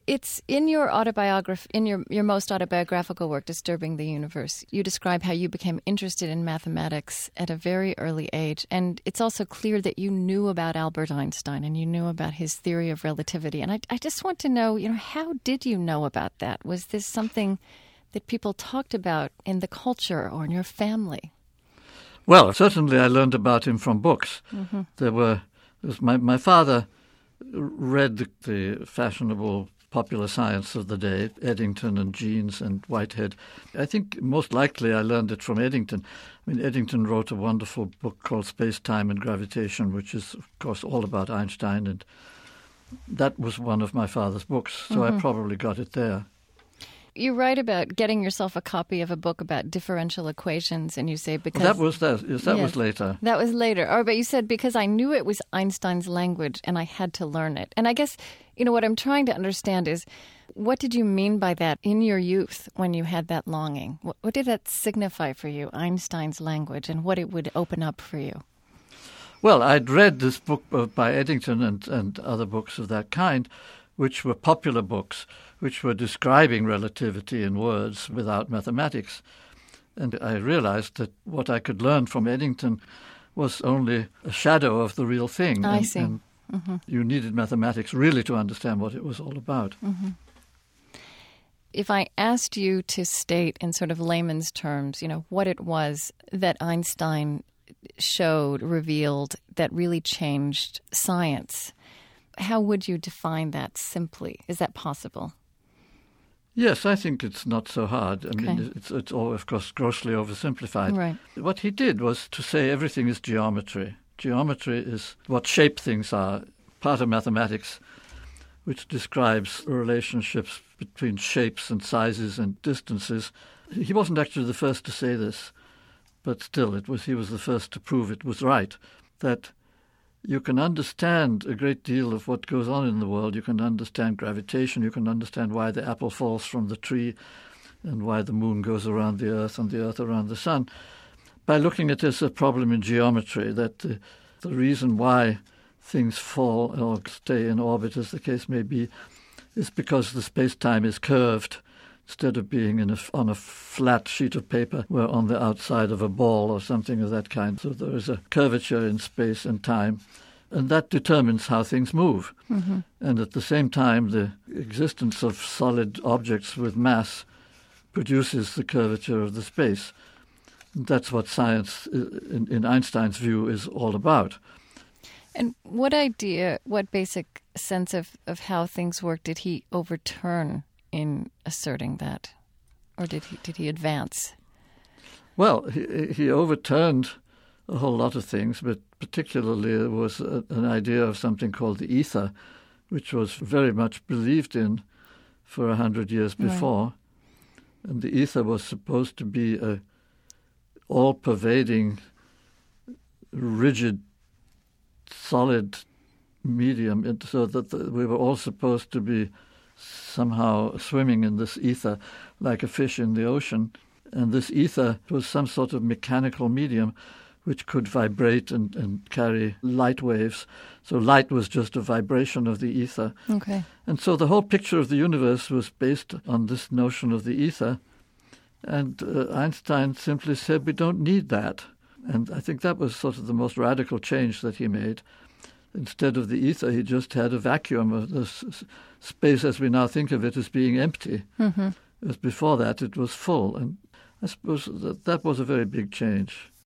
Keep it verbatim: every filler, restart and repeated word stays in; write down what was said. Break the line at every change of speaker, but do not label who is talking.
It's in your autobiography, in your, your most autobiographical work, Disturbing the Universe, you describe how you became interested in mathematics at a very early age. And it's also clear that you knew about Albert Einstein and you knew about his theory of relativity. And I, I just want to know, you know, how did you know about that? Was this something that people talked about in the culture or in your family?
Well, certainly I learned about him from books.
Mm-hmm.
There were, there was my, my father read the, the fashionable popular science of the day, Eddington and Jeans and Whitehead. I think most likely I learned it from Eddington. I mean, Eddington wrote a wonderful book called Space, Time and Gravitation, which is, of course, all about Einstein, and that was one of my father's books, so mm-hmm. I probably got it there.
You write about getting yourself a copy of a book about differential equations, and you say because...
Well, that was that. Yes, that
yes,
was later.
That was later. Oh, but you said because I knew it was Einstein's language and I had to learn it. And I guess, you know, what I'm trying to understand is, what did you mean by that in your youth when you had that longing? What, what did that signify for you, Einstein's language, and what it would open up for you?
Well, I'd read this book by Eddington and, and other books of that kind, which were popular books, which were describing relativity in words without mathematics. And I realized that what I could learn from Eddington was only a shadow of the real thing.
I
and,
see.
And
mm-hmm.
you needed mathematics really to understand what it was all about.
Mm-hmm. If I asked you to state in sort of layman's terms, you know, what it was that Einstein showed, revealed, that really changed science, how would you define that simply? Is that possible?
Yes, I think it's not so hard. I
okay.
mean, it's, it's all, of course, grossly oversimplified.
Right.
What he did was to say everything is geometry. Geometry is what shape things are, part of mathematics, which describes relationships between shapes and sizes and distances. He wasn't actually the first to say this, but still, it was he was the first to prove it was right, that you can understand a great deal of what goes on in the world. You can understand gravitation. You can understand why the apple falls from the tree and why the moon goes around the earth and the earth around the sun by looking at it as a problem in geometry, that the, the reason why things fall or stay in orbit, as the case may be, is because the space-time is curved instead of being in a, on a flat sheet of paper where on the outside of a ball or something of that kind. So there is a curvature in space and time, and that determines how things move.
Mm-hmm.
And at the same time, the existence of solid objects with mass produces the curvature of the space. And that's what science, in, in Einstein's view, is all about.
And what idea, what basic sense of, of how things work did he overturn in asserting that? Or did he did he advance?
Well, he, he overturned a whole lot of things, but particularly there was a, an idea of something called the ether, which was very much believed in for a hundred years before. Right. And the ether was supposed to be a all-pervading, rigid, solid medium, so that the, we were all supposed to be somehow swimming in this ether like a fish in the ocean. And this ether was some sort of mechanical medium which could vibrate and, and carry light waves. So light was just a vibration of the ether.
Okay. And
so the whole picture of the universe was based on this notion of the ether. And uh, Einstein simply said, we don't need that. And I think that was sort of the most radical change that he made. Instead of the ether, he just had a vacuum of this space as we now think of it as being empty.
Mm-hmm.
As before that, it was full. And I suppose that that was a very big change.